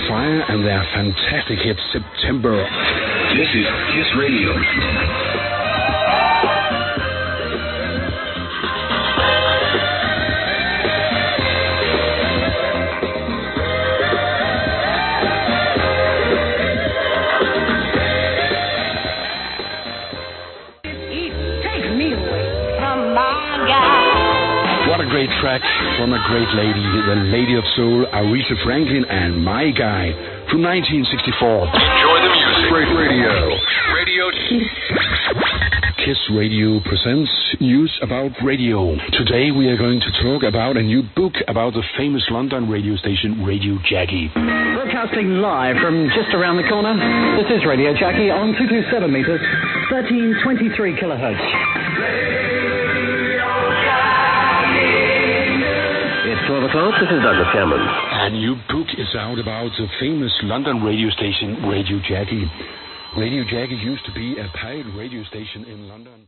Fire and their fantastic hit September. This is Kiss Radio. What a great track from a great lady, the Lady of Soul, Aretha Franklin, and My Guy from 1964. Enjoy the music. Great radio. Radio Kiss Radio presents news about radio. Today we are going to talk about a new book about the famous London radio station Radio Jackie. Broadcasting live from just around the corner, this is Radio Jackie on 227 meters, 1323 kilohertz. It's 12 o'clock. This is Douglas Cameron. A new book is out about the famous London radio station Radio Jackie. Radio Jackie used to be a pirate radio station in London.